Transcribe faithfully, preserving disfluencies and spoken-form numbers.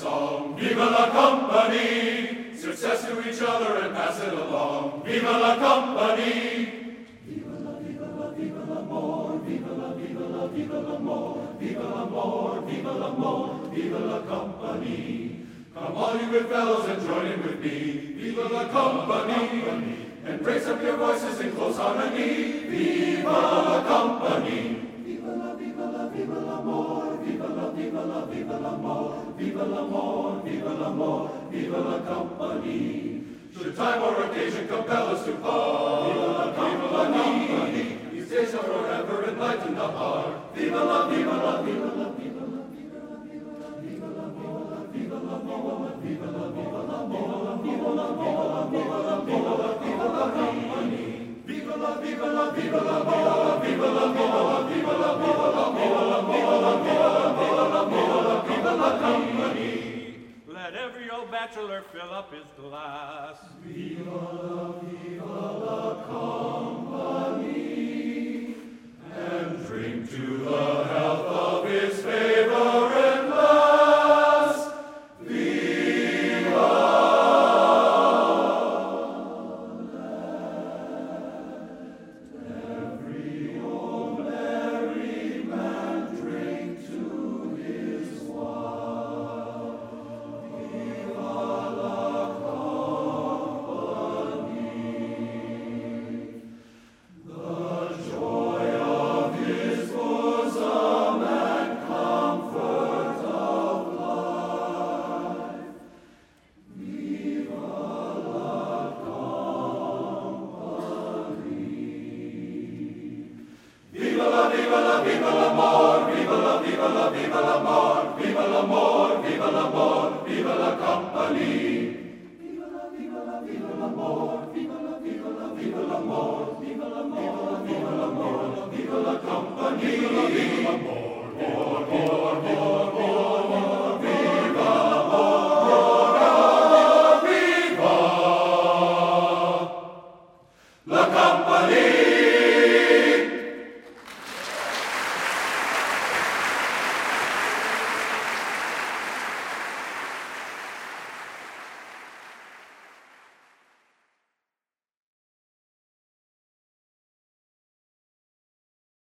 song. Viva la company! Success to each other and pass it along. Viva la company! Viva la, viva la, viva l'amor. Viva la, viva la, viva l'amor. Viva l'amor, viva l'amor, viva la company. Come all you good fellows and join in with me. Viva la company! And raise up your voices in close harmony. Viva la company! Viva la, viva la, viva l'amor. Viva la, viva la, viva l'amor. Viva l'amor, viva l'amor, viva la company. Should time or occasion compel us to part, viva la company. These days shall forever enlighten the heart. Viva la, viva la, viva la, viva la, viva la, viva la, viva la, viva l'amor. Viva la, viva l'amor. Viva la, viva la, viva la, viva la, viva la company. Viva la, viva la, viva l'amor. Viva la, viva la, viva la, viva la, viva la, viva la, viva la, viva la, viva la, viva la company. Let every old bachelor fill up his glass. Viva la, viva la company, and drink to the health of his favorite lass. Viva every old merry man drink to his wife. Viva la, viva la, viva l'amor, viva la, viva la, viva l'amor, viva l'amor, viva l'amor, viva la company. Viva la, viva la, viva l'amor, viva la, viva la, viva l'amor, viva l'amor, viva l'amor, viva la company. Viva la, viva l'amor, viva la, viva la, viva